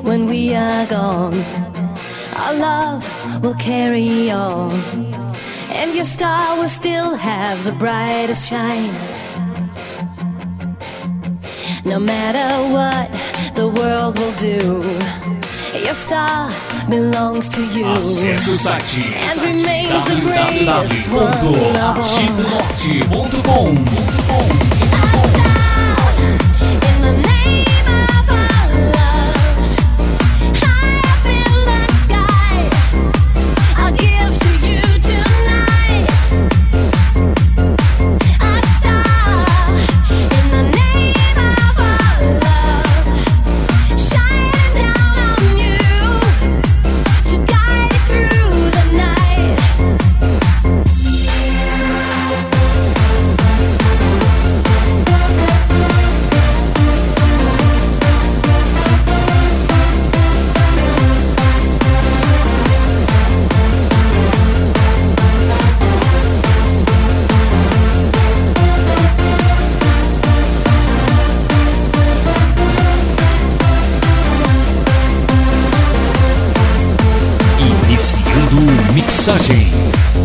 when we are gone. Our love will carry on, and your star will still have the brightest shine. No matter what the world will do, your star belongs to you. Acesse o site and remains the greatest one of all. In the name of our love, high up in the sky, I'll give to you tonight. A star in the name of our love, shining down on you to guide you through the night. Iniciando mixagem.